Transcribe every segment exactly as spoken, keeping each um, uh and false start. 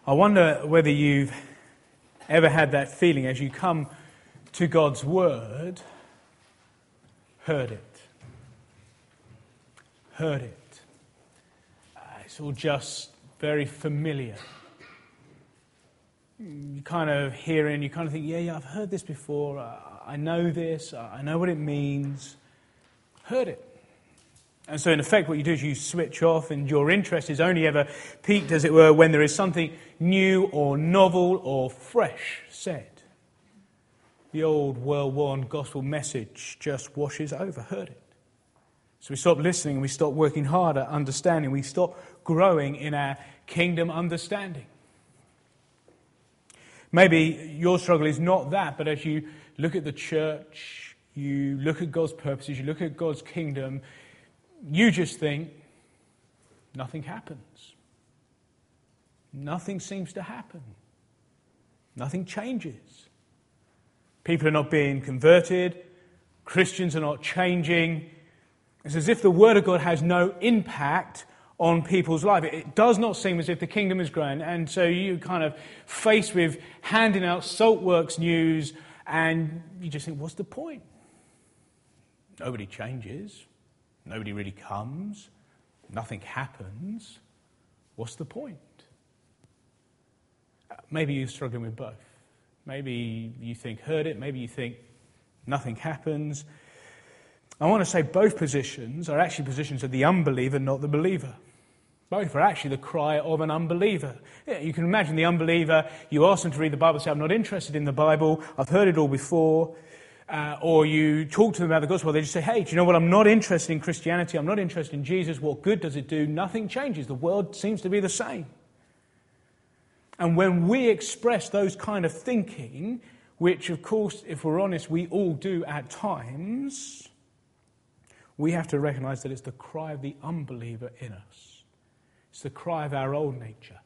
I wonder whether you've ever had that feeling as you come to God's Word, heard it. Heard it. Uh, it's all just very familiar. You kind of hear it and you kind of think, yeah, yeah, I've heard this before. I, I know this. I know what it means. Heard it. And so in effect what you do is you switch off and your interest is only ever piqued, as it were, when there is something new or novel or fresh said. The old well-worn gospel message just washes over. Heard it. So we stop listening and we stop working hard at understanding. We stop growing in our kingdom understanding. Maybe your struggle is not that, but as you look at the church, you look at God's purposes, you look at God's kingdom, you just think, nothing happens. Nothing seems to happen. Nothing changes. People are not being converted. Christians are not changing. It's as if the Word of God has no impact on people's life. It does not seem as if the kingdom is growing. And so you kind of faced with handing out Saltworks news and you just think, what's the point? Nobody changes. Nobody really comes. Nothing happens. What's the point? Maybe you're struggling with both. Maybe you think, heard it. Maybe you think, nothing happens. I want to say both positions are actually positions of the unbeliever, not the believer. Both are actually the cry of an unbeliever. Yeah, you can imagine the unbeliever, you ask them to read the Bible, say, I'm not interested in the Bible, I've heard it all before. Uh, or you talk to them about the gospel, they just say, hey, do you know what, I'm not interested in Christianity, I'm not interested in Jesus, what good does it do? Nothing changes, the world seems to be the same. And when we express those kind of thinking, which of course, if we're honest, we all do at times, we have to recognize that it's the cry of the unbeliever in us. It's the cry of our old nature.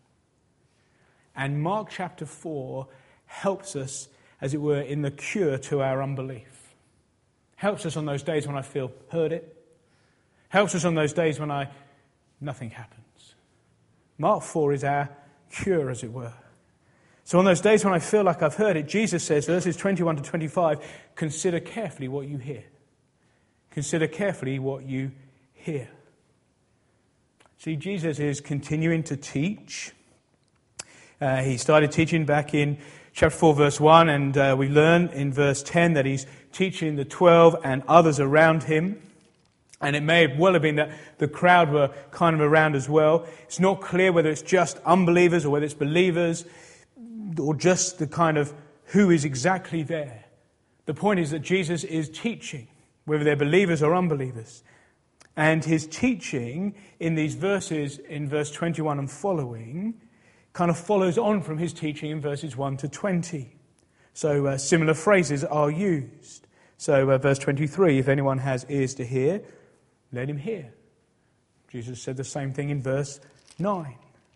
And Mark chapter four helps us, as it were, in the cure to our unbelief. Helps us on those days when I feel, heard it. Helps us on those days when I, nothing happens. Mark four is our cure, as it were. So on those days when I feel like I've heard it, Jesus says, verses twenty-one to twenty-five, consider carefully what you hear. Consider carefully what you hear. See, Jesus is continuing to teach. Uh, he started teaching back in chapter four, verse one, and uh, we learn in verse ten that he's teaching the twelve and others around him. And it may well have been that the crowd were kind of around as well. It's not clear whether it's just unbelievers or whether it's believers or just the kind of who is exactly there. The point is that Jesus is teaching, whether they're believers or unbelievers. And his teaching in these verses, in verse twenty-one and following, kind of follows on from his teaching in verses one to twenty. So uh, similar phrases are used. So uh, verse twenty-three, if anyone has ears to hear, let him hear. Jesus said the same thing in verse nine.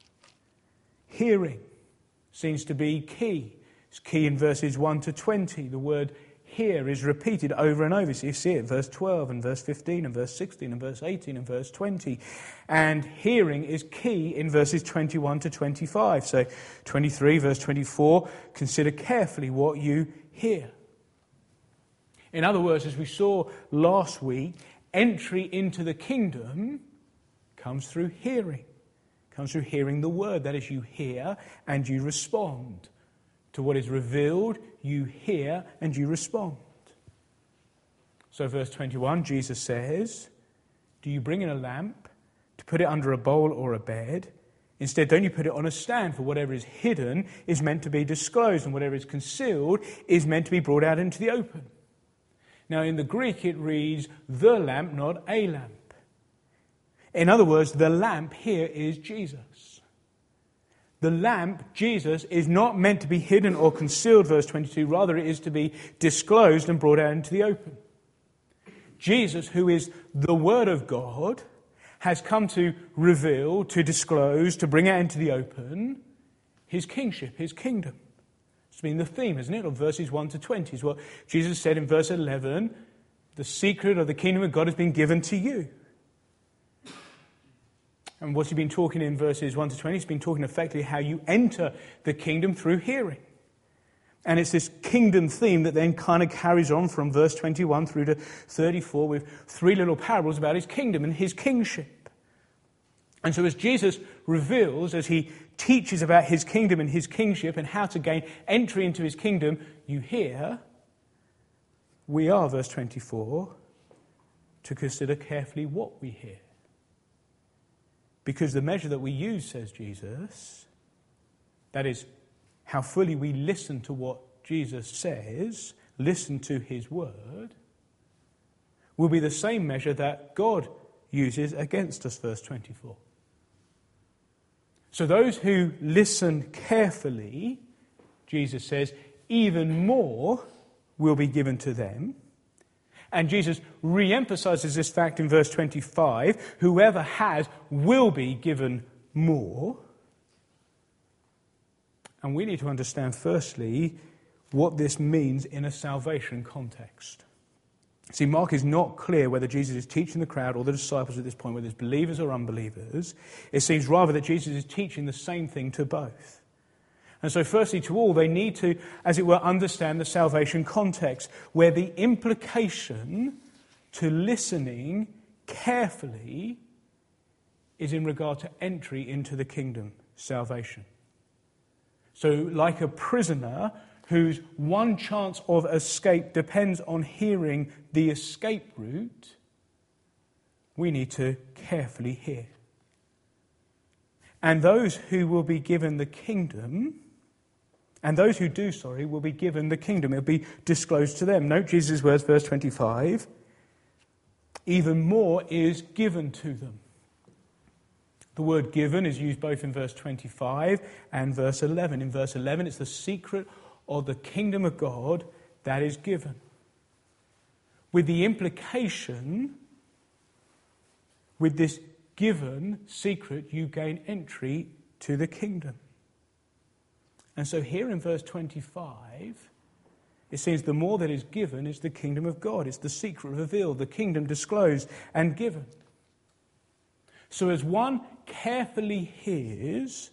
Hearing seems to be key. It's key in verses one to twenty. The word hear is repeated over and over. So you see it in verse twelve and verse fifteen and verse sixteen and verse eighteen and verse twenty. And hearing is key in verses twenty-one to twenty-five. So twenty-three, verse twenty-four, consider carefully what you hear. In other words, as we saw last week, entry into the kingdom comes through hearing. Comes through hearing the word. That is, you hear and you respond. To what is revealed, you hear and you respond. So verse twenty-one, Jesus says, do you bring in a lamp to put it under a bowl or a bed? Instead, don't you put it on a stand, for whatever is hidden is meant to be disclosed, and whatever is concealed is meant to be brought out into the open. Now, in the Greek, it reads, the lamp, not a lamp. In other words, the lamp here is Jesus. The lamp, Jesus, is not meant to be hidden or concealed, verse twenty-two. Rather, it is to be disclosed and brought out into the open. Jesus, who is the Word of God, has come to reveal, to disclose, to bring out into the open his kingship, his kingdom. It's been the theme, isn't it, of verses one to twenty. Is what Jesus said in verse eleven, the secret of the kingdom of God has been given to you. And what's he been talking in verses one to twenty? He's been talking effectively how you enter the kingdom through hearing. And it's this kingdom theme that then kind of carries on from verse twenty-one through to thirty-four with three little parables about his kingdom and his kingship. And so as Jesus reveals, as he teaches about his kingdom and his kingship and how to gain entry into his kingdom, you hear, we are, verse twenty-four, to consider carefully what we hear. Because the measure that we use, says Jesus, that is, how fully we listen to what Jesus says, listen to his word, will be the same measure that God uses against us, verse twenty-four. So those who listen carefully, Jesus says, even more will be given to them. And Jesus re-emphasizes this fact in verse twenty-five, whoever has will be given more. And we need to understand, firstly, what this means in a salvation context. See, Mark is not clear whether Jesus is teaching the crowd or the disciples at this point, whether it's believers or unbelievers. It seems rather that Jesus is teaching the same thing to both. And so firstly to all, they need to, as it were, understand the salvation context, where the implication to listening carefully is in regard to entry into the kingdom, salvation. So like a prisoner whose one chance of escape depends on hearing the escape route, we need to carefully hear. And those who will be given the kingdom, and those who do, sorry, will be given the kingdom. It will be disclosed to them. Note Jesus' words, verse twenty-five. Even more is given to them. The word given is used both in verse twenty-five and verse eleven. In verse eleven, it's the secret of the kingdom of God that is given. With the implication, with this given secret, you gain entry to the kingdom. And so here in verse twenty-five, it seems the more that is given is the kingdom of God. It's the secret revealed, the kingdom disclosed and given. So as one carefully hears,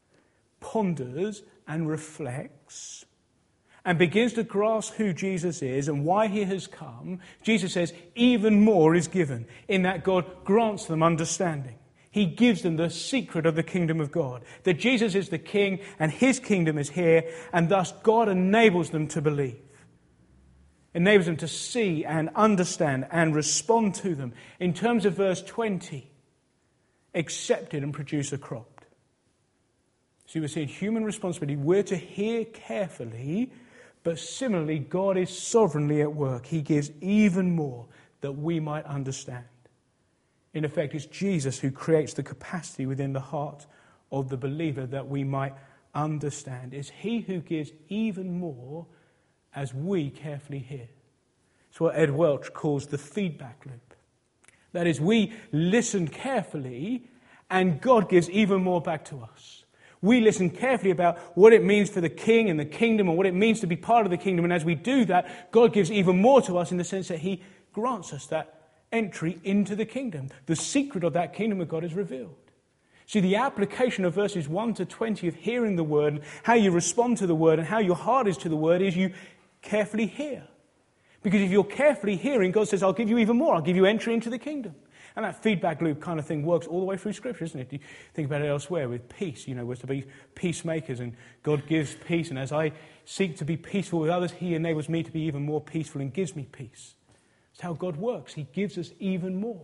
ponders and reflects, and begins to grasp who Jesus is and why he has come, Jesus says even more is given, in that God grants them understanding. He gives them the secret of the kingdom of God, that Jesus is the king and his kingdom is here, and thus God enables them to believe. Enables them to see and understand and respond to them. In terms of verse twenty, accept it and produce a crop. So we're seeing human responsibility. We're to hear carefully, but similarly, God is sovereignly at work. He gives even more that we might understand. In effect, it's Jesus who creates the capacity within the heart of the believer that we might understand. It's he who gives even more as we carefully hear. It's what Ed Welch calls the feedback loop. That is, we listen carefully and God gives even more back to us. We listen carefully about what it means for the king and the kingdom and what it means to be part of the kingdom. And as we do that, God gives even more to us in the sense that he grants us that entry into the kingdom. The secret of that kingdom of God is revealed. See, the application of verses one to twenty of hearing the word, and how you respond to the word and how your heart is to the word, is you carefully hear. Because if you're carefully hearing, God says, I'll give you even more. I'll give you entry into the kingdom. And that feedback loop kind of thing works all the way through Scripture, isn't it? You think about it elsewhere with peace. You know, we're to be peacemakers and God gives peace. And as I seek to be peaceful with others, he enables me to be even more peaceful and gives me peace. It's how God works. He gives us even more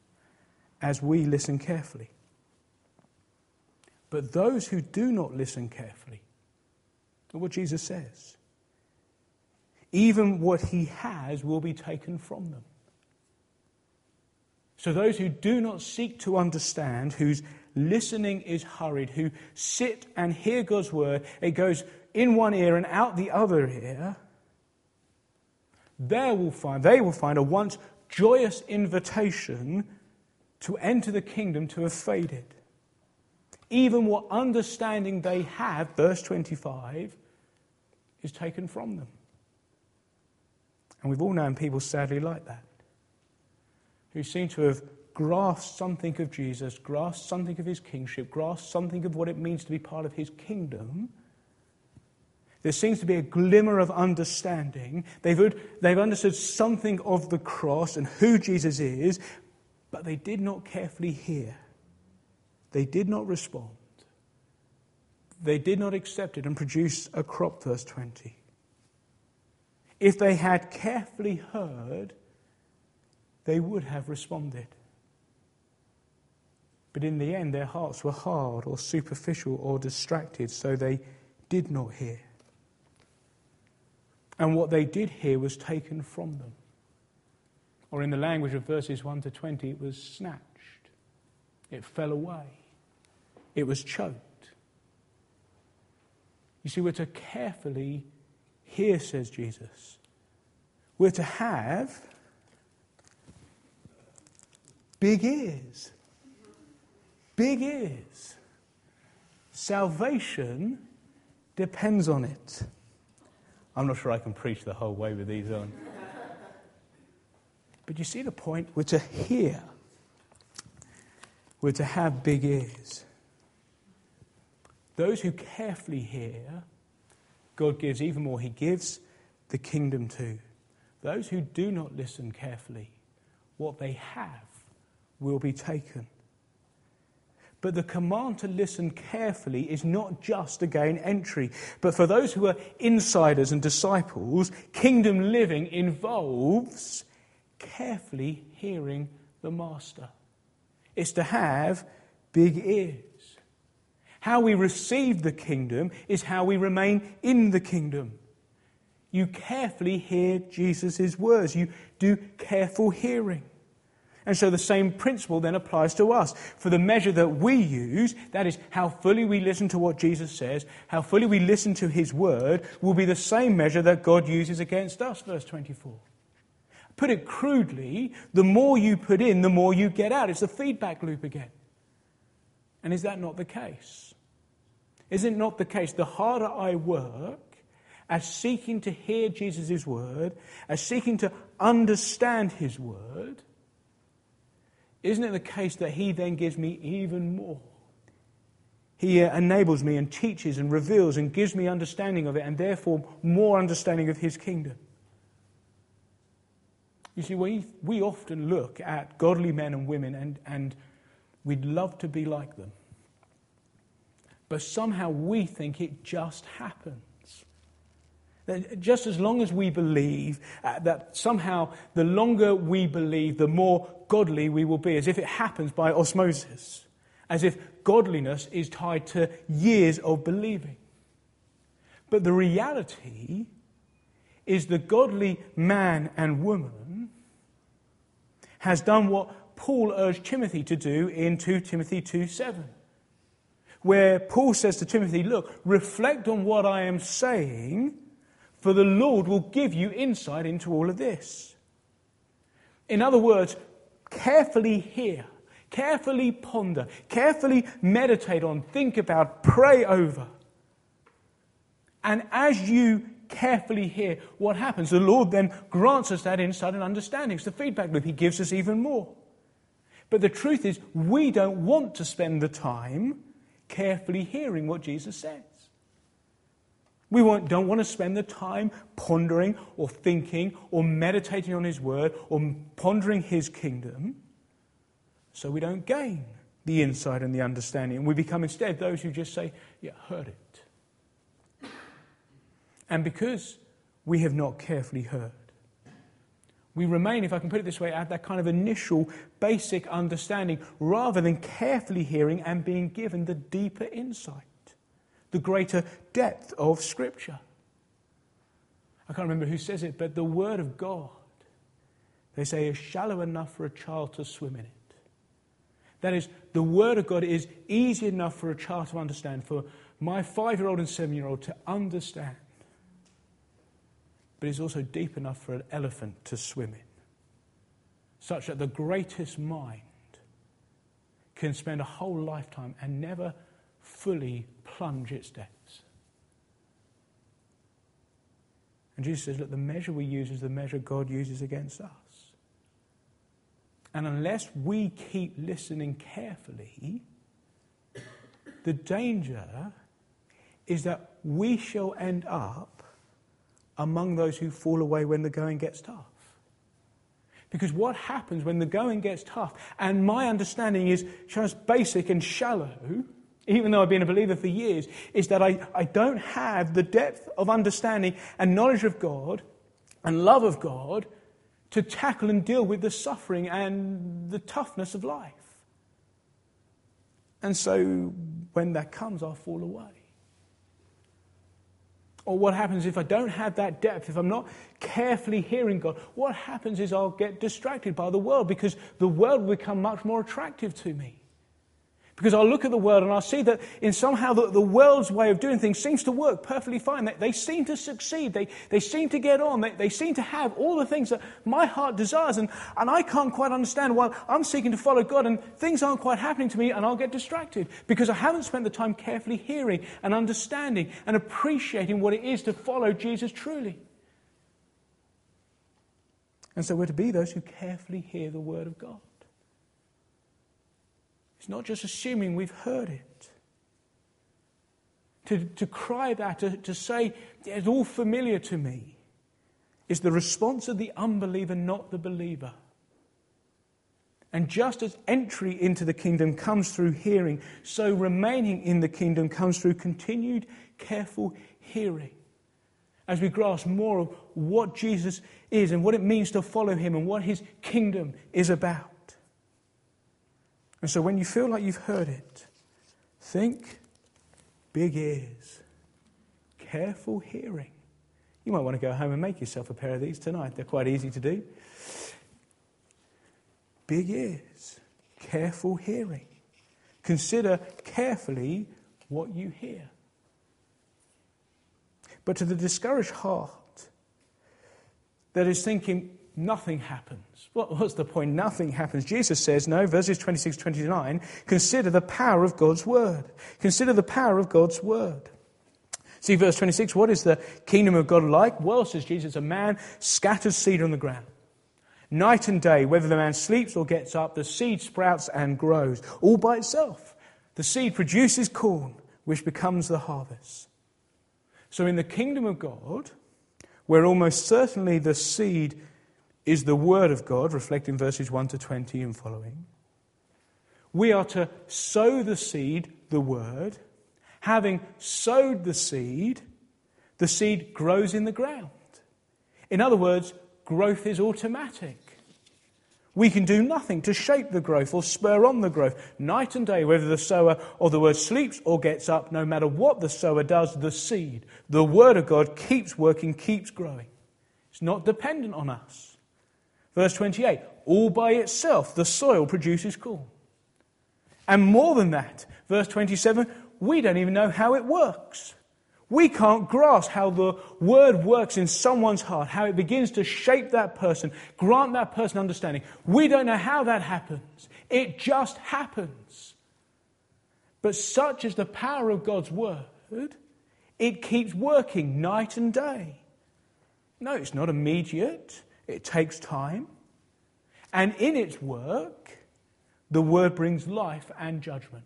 as we listen carefully. But those who do not listen carefully, look what Jesus says. Even what he has will be taken from them. So those who do not seek to understand, whose listening is hurried, who sit and hear God's word, it goes in one ear and out the other ear, they will find, they will find a once joyous invitation to enter the kingdom to have faded. Even what understanding they have, verse twenty-five, is taken from them. And we've all known people sadly like that, who seem to have grasp something of Jesus, grasp something of his kingship, grasp something of what it means to be part of his kingdom, there seems to be a glimmer of understanding. They've, they've understood something of the cross and who Jesus is, but they did not carefully hear. They did not respond. They did not accept it and produce a crop, verse twenty. If they had carefully heard, they would have responded. But in the end, their hearts were hard or superficial or distracted, so they did not hear. And what they did hear was taken from them. Or in the language of verses one to twenty, it was snatched. It fell away. It was choked. You see, we're to carefully hear, says Jesus. We're to have big ears. Big ears. Salvation depends on it. I'm not sure I can preach the whole way with these on. But you see the point? We're to hear. We're to have big ears. Those who carefully hear, God gives even more. He gives the kingdom to. Those who do not listen carefully, what they have will be taken. But the command to listen carefully is not just to gain entry. But for those who are insiders and disciples, kingdom living involves carefully hearing the Master. It's to have big ears. How we receive the kingdom is how we remain in the kingdom. You carefully hear Jesus' words. You do careful hearing. And so the same principle then applies to us. For the measure that we use, that is how fully we listen to what Jesus says, how fully we listen to his word, will be the same measure that God uses against us, verse twenty-four. Put it crudely, the more you put in, the more you get out. It's the feedback loop again. And is that not the case? Is it not the case? The harder I work at seeking to hear Jesus' word, as seeking to understand his word, isn't it the case that he then gives me even more? He enables me and teaches and reveals and gives me understanding of it, and therefore more understanding of his kingdom. You see, we, we often look at godly men and women and, and we'd love to be like them. But somehow we think it just happens. That just as long as we believe uh, that somehow the longer we believe, the more godly we will be, as if it happens by osmosis, as if godliness is tied to years of believing. But the reality is the godly man and woman has done what Paul urged Timothy to do in two Timothy two seven. Where Paul says to Timothy, look, reflect on what I am saying, for the Lord will give you insight into all of this. In other words, carefully hear, carefully ponder, carefully meditate on, think about, pray over. And as you carefully hear what happens, the Lord then grants us that insight and understanding. It's the feedback loop. He gives us even more. But the truth is, we don't want to spend the time carefully hearing what Jesus says. We want, don't want to spend the time pondering or thinking or meditating on his word or pondering his kingdom, so we don't gain the insight and the understanding. And we become instead those who just say, yeah, heard it. And because we have not carefully heard, we remain, if I can put it this way, at that kind of initial basic understanding rather than carefully hearing and being given the deeper insight, the greater depth of Scripture. I can't remember who says it, but the Word of God, they say, is shallow enough for a child to swim in it. That is, the Word of God is easy enough for a child to understand, for my five-year-old and seven-year-old to understand. But it's also deep enough for an elephant to swim in, such that the greatest mind can spend a whole lifetime and never fully plunge its depths. And Jesus says, look, the measure we use is the measure God uses against us. And unless we keep listening carefully, the danger is that we shall end up among those who fall away when the going gets tough. Because what happens when the going gets tough, and my understanding is just basic and shallow, even though I've been a believer for years, is that I, I don't have the depth of understanding and knowledge of God and love of God to tackle and deal with the suffering and the toughness of life. And so when that comes, I'll fall away. Or what happens if I don't have that depth, if I'm not carefully hearing God, what happens is I'll get distracted by the world, because the world will become much more attractive to me. Because I'll look at the world and I'll see that in somehow the, the world's way of doing things seems to work perfectly fine. They, they seem to succeed. They, they seem to get on. They, they seem to have all the things that my heart desires. And, and I can't quite understand why I'm seeking to follow God and things aren't quite happening to me, and I'll get distracted because I haven't spent the time carefully hearing and understanding and appreciating what it is to follow Jesus truly. And so we're to be those who carefully hear the word of God. It's not just assuming we've heard it. To, to cry that, to, to say, it's all familiar to me, is the response of the unbeliever, not the believer. And just as entry into the kingdom comes through hearing, so remaining in the kingdom comes through continued, careful hearing. As we grasp more of what Jesus is and what it means to follow him and what his kingdom is about. And so when you feel like you've heard it, think big ears, careful hearing. You might want to go home and make yourself a pair of these tonight. They're quite easy to do. Big ears, careful hearing. Consider carefully what you hear. But to the discouraged heart that is thinking, nothing happens. What, what's the point? Nothing happens. Jesus says, no, verses twenty-six to twenty-nine, consider the power of God's word. Consider the power of God's word. See verse twenty-six, what is the kingdom of God like? Well, says Jesus, a man scatters seed on the ground. Night and day, whether the man sleeps or gets up, the seed sprouts and grows, all by itself. The seed produces corn, which becomes the harvest. So in the kingdom of God, where almost certainly the seed is the word of God, reflecting verses one to twenty and following, we are to sow the seed, the word. Having sowed the seed, the seed grows in the ground. In other words, growth is automatic. We can do nothing to shape the growth or spur on the growth. Night and day, whether the sower or the word sleeps or gets up, no matter what the sower does, the seed, the word of God, keeps working, keeps growing. It's not dependent on us. Verse twenty-eight, all by itself the soil produces corn. And more than that, verse twenty-seven, we don't even know how it works. We can't grasp how the word works in someone's heart, how it begins to shape that person, grant that person understanding. We don't know how that happens. It just happens. But such is the power of God's word, it keeps working night and day. No, it's not immediate. It takes time. And in its work, the word brings life and judgment.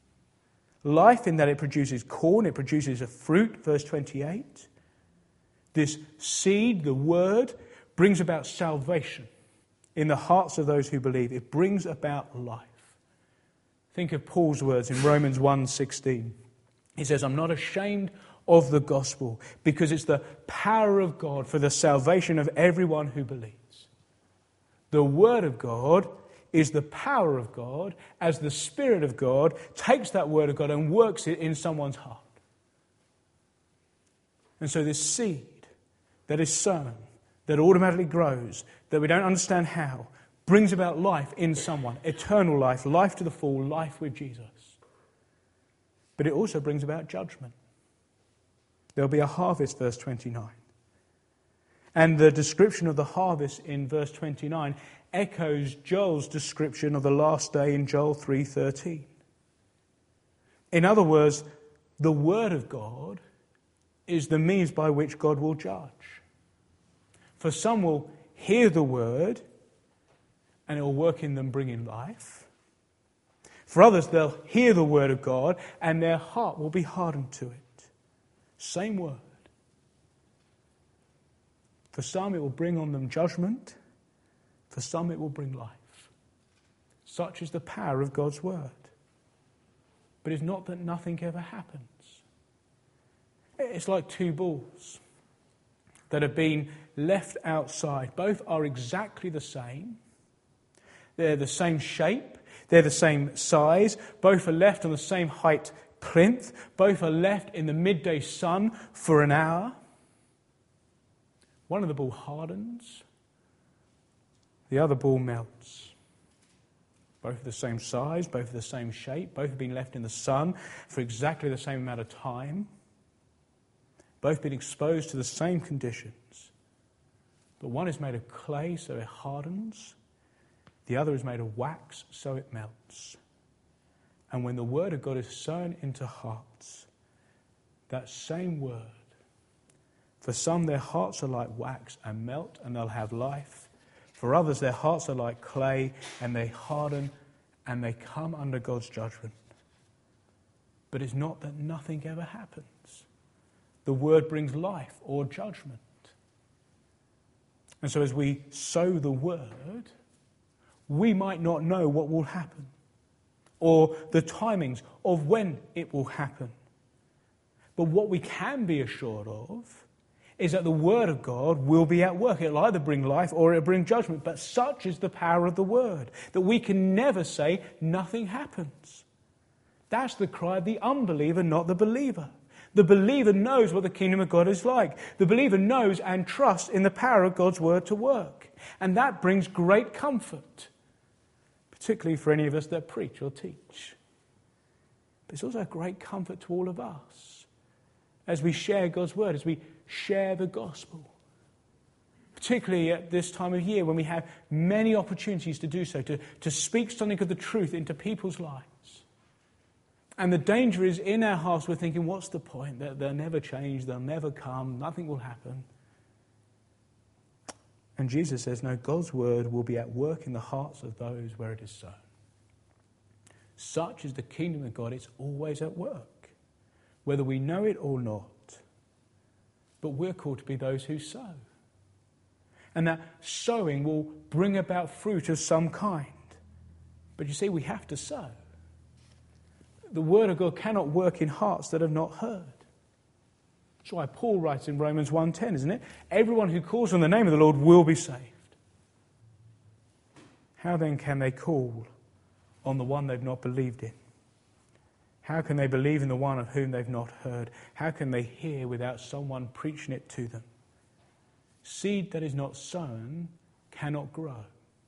Life in that it produces corn, it produces a fruit, verse twenty-eight. This seed, the word, brings about salvation in the hearts of those who believe. It brings about life. Think of Paul's words in Romans one sixteen. He says, I'm not ashamed of the gospel, because it's the power of God for the salvation of everyone who believes. The word of God is the power of God as the Spirit of God takes that word of God and works it in someone's heart. And so this seed that is sown, that automatically grows, that we don't understand how, brings about life in someone, eternal life, life to the full, life with Jesus. But it also brings about judgment. There'll be a harvest, verse twenty-nine. And the description of the harvest in verse twenty-nine echoes Joel's description of the last day in Joel three thirteen. In other words, the word of God is the means by which God will judge. For some will hear the word and it will work in them, bringing life. For others, they'll hear the word of God and their heart will be hardened to it. Same word. For some, it will bring on them judgment. For some, it will bring life. Such is the power of God's word. But it's not that nothing ever happens. It's like two balls that have been left outside. Both are exactly the same. They're the same shape. They're the same size. Both are left on the same height plinth. Both are left in the midday sun for an hour. One of the ball hardens. The other ball melts. Both are the same size. Both are the same shape. Both have been left in the sun for exactly the same amount of time. Both been exposed to the same conditions. But one is made of clay, so it hardens. The other is made of wax, so it melts. And when the word of God is sown into hearts, that same word, for some their hearts are like wax and melt and they'll have life. For others their hearts are like clay and they harden and they come under God's judgment. But it's not that nothing ever happens. The word brings life or judgment. And so as we sow the word, we might not know what will happen or the timings of when it will happen. But what we can be assured of is that the word of God will be at work. It'll either bring life or it'll bring judgment. But such is the power of the word that we can never say nothing happens. That's the cry of the unbeliever, not the believer. The believer knows what the kingdom of God is like. The believer knows and trusts in the power of God's word to work. And that brings great comfort, particularly for any of us that preach or teach. But it's also a great comfort to all of us as we share God's word, as we share the gospel. Particularly at this time of year when we have many opportunities to do so, to, to speak something of the truth into people's lives. And the danger is in our hearts we're thinking, what's the point? They'll, they'll never change, they'll never come, nothing will happen. And Jesus says, no, God's word will be at work in the hearts of those where it is sown. Such is the kingdom of God, it's always at work, whether we know it or not. But we're called to be those who sow. And that sowing will bring about fruit of some kind. But you see, we have to sow. The word of God cannot work in hearts that have not heard. That's why Paul writes in Romans one ten, isn't it? Everyone who calls on the name of the Lord will be saved. How then can they call on the one they've not believed in? How can they believe in the one of whom they've not heard? How can they hear without someone preaching it to them? Seed that is not sown cannot grow.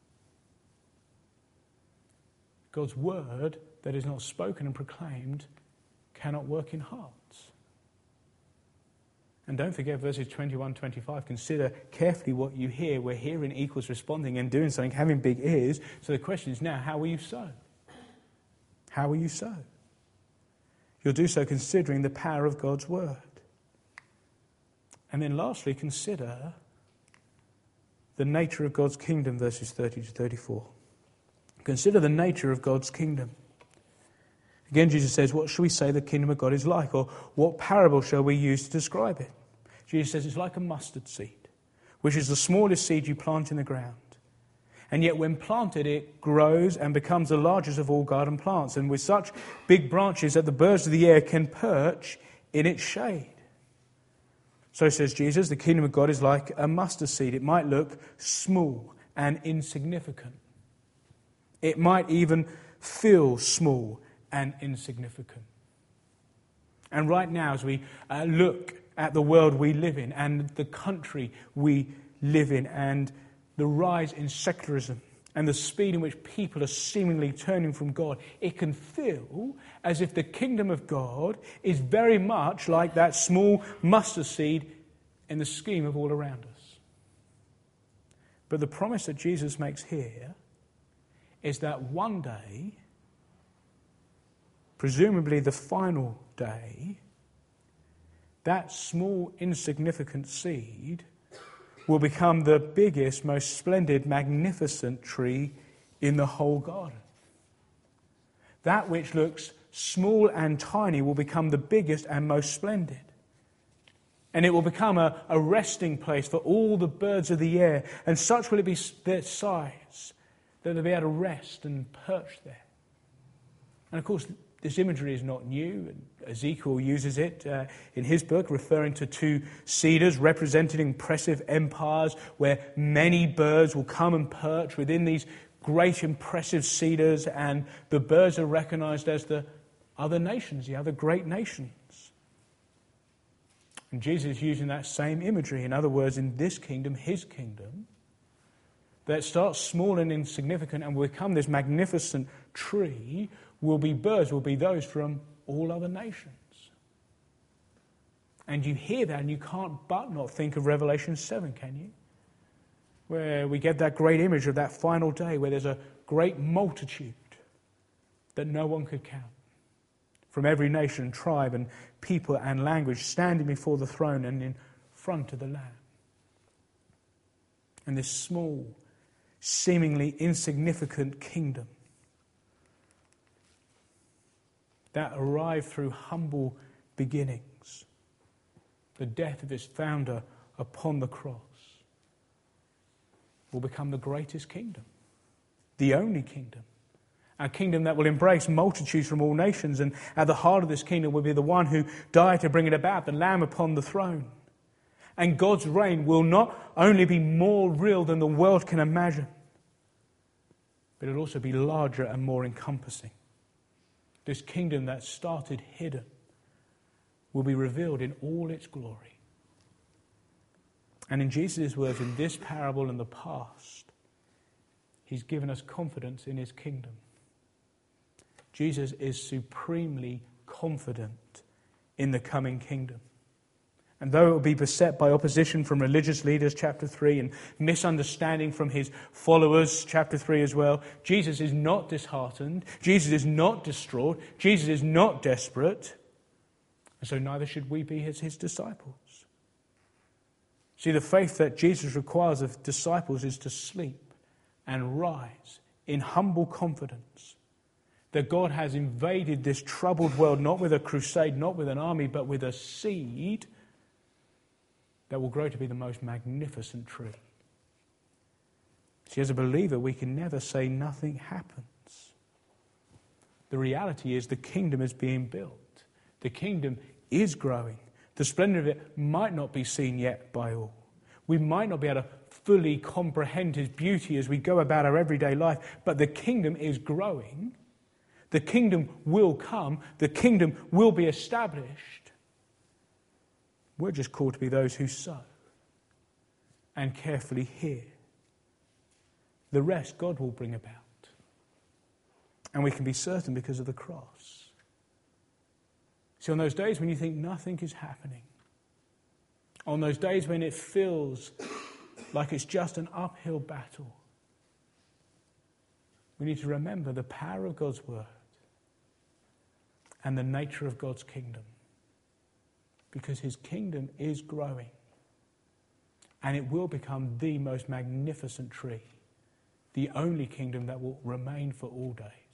God's word that is not spoken and proclaimed cannot work in hearts. And don't forget verses twenty-one, twenty-five. Consider carefully what you hear, where hearing equals responding and doing something, having big ears. So the question is now, how will you sow? How will you sow? You'll do so considering the power of God's word. And then lastly, consider the nature of God's kingdom, verses thirty to thirty-four. Consider the nature of God's kingdom. Again, Jesus says, what shall we say the kingdom of God is like? Or what parable shall we use to describe it? Jesus says it's like a mustard seed, which is the smallest seed you plant in the ground. And yet when planted, it grows and becomes the largest of all garden plants, and with such big branches that the birds of the air can perch in its shade. So says Jesus, the kingdom of God is like a mustard seed. It might look small and insignificant. It might even feel small and insignificant. And right now, as we uh, look at the world we live in and the country we live in and the rise in secularism and the speed in which people are seemingly turning from God, it can feel as if the kingdom of God is very much like that small mustard seed in the scheme of all around us. But the promise that Jesus makes here is that one day, presumably the final day, that small, insignificant seed will become the biggest, most splendid, magnificent tree in the whole garden. That which looks small and tiny will become the biggest and most splendid. And it will become a, a resting place for all the birds of the air. And such will it be their size that they'll be able to rest and perch there. And of course, this imagery is not new. Ezekiel uses it uh, in his book, referring to two cedars representing impressive empires where many birds will come and perch within these great impressive cedars, and the birds are recognized as the other nations, the other great nations. And Jesus is using that same imagery. In other words, in this kingdom, his kingdom, that starts small and insignificant and will become this magnificent tree, will be birds, will be those from all other nations. And you hear that and you can't but not think of Revelation seven, can you? Where we get that great image of that final day where there's a great multitude that no one could count, from every nation, tribe and people and language, standing before the throne and in front of the Lamb. And this small, seemingly insignificant kingdom that arrived through humble beginnings, the death of its founder upon the cross, will become the greatest kingdom, the only kingdom. A kingdom that will embrace multitudes from all nations, and at the heart of this kingdom will be the one who died to bring it about, the Lamb upon the throne. And God's reign will not only be more real than the world can imagine, but it'll also be larger and more encompassing. This kingdom that started hidden will be revealed in all its glory. And in Jesus' words, in this parable and the past, he's given us confidence in his kingdom. Jesus is supremely confident in the coming kingdom. And though it will be beset by opposition from religious leaders, chapter three, and misunderstanding from his followers, chapter three as well, Jesus is not disheartened. Jesus is not distraught. Jesus is not desperate. And so neither should we be as his disciples. See, the faith that Jesus requires of disciples is to sleep and rise in humble confidence that God has invaded this troubled world, not with a crusade, not with an army, but with a seed that will grow to be the most magnificent tree. See, as a believer, we can never say nothing happens. The reality is the kingdom is being built. The kingdom is growing. The splendor of it might not be seen yet by all. We might not be able to fully comprehend his beauty as we go about our everyday life, but the kingdom is growing. The kingdom will come. The kingdom will be established. We're just called to be those who sow and carefully hear. The rest God will bring about. And we can be certain because of the cross. See, on those days when you think nothing is happening, on those days when it feels like it's just an uphill battle, we need to remember the power of God's word and the nature of God's kingdom. Because his kingdom is growing. And it will become the most magnificent tree. The only kingdom that will remain for all days.